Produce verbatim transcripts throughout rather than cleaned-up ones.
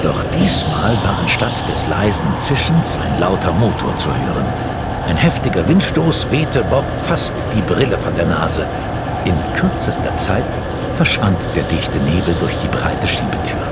Doch diesmal war anstatt des leisen Zischens ein lauter Motor zu hören. Ein heftiger Windstoß wehte Bob fast die Brille von der Nase. In kürzester Zeit verschwand der dichte Nebel durch die breite Schiebetür.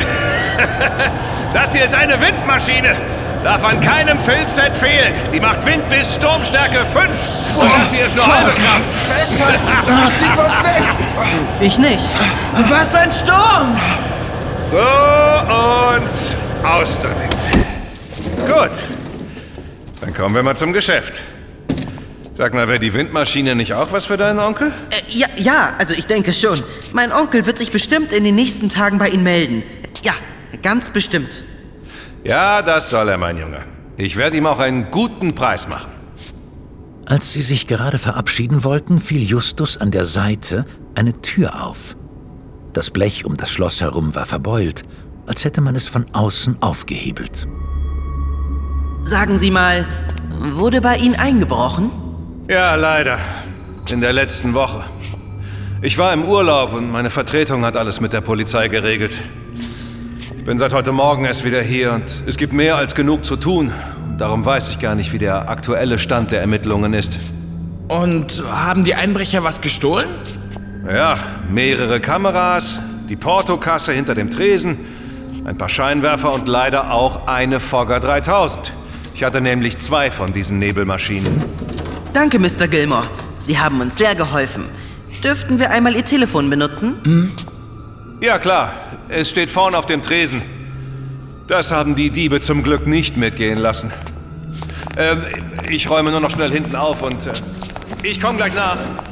Das hier ist eine Windmaschine. Darf an keinem Filmset fehlen. Die macht Wind bis Sturmstärke fünf. Und das hier ist nur halbe Kraft. Festhalten! Ah, flieg was weg! Ich nicht. Was für ein Sturm! So, und aus damit. Gut. Dann kommen wir mal zum Geschäft. Sag mal, wäre die Windmaschine nicht auch was für deinen Onkel? Äh, ja, ja, also ich denke schon. Mein Onkel wird sich bestimmt in den nächsten Tagen bei Ihnen melden. Ja, ganz bestimmt. Ja, das soll er, mein Junge. Ich werde ihm auch einen guten Preis machen. Als sie sich gerade verabschieden wollten, fiel Justus an der Seite eine Tür auf. Das Blech um das Schloss herum war verbeult, als hätte man es von außen aufgehebelt. Sagen Sie mal, wurde bei Ihnen eingebrochen? Ja, leider. In der letzten Woche. Ich war im Urlaub und meine Vertretung hat alles mit der Polizei geregelt. Ich bin seit heute Morgen erst wieder hier und es gibt mehr als genug zu tun. Und darum weiß ich gar nicht, wie der aktuelle Stand der Ermittlungen ist. Und haben die Einbrecher was gestohlen? Ja, mehrere Kameras, die Portokasse hinter dem Tresen, ein paar Scheinwerfer und leider auch eine Fogger dreitausend. Ich hatte nämlich zwei von diesen Nebelmaschinen. Danke, Mister Gilmore. Sie haben uns sehr geholfen. Dürften wir einmal Ihr Telefon benutzen? Hm? Ja, klar. Es steht vorne auf dem Tresen. Das haben die Diebe zum Glück nicht mitgehen lassen. Äh, ich räume nur noch schnell hinten auf und äh, ich komme gleich nach.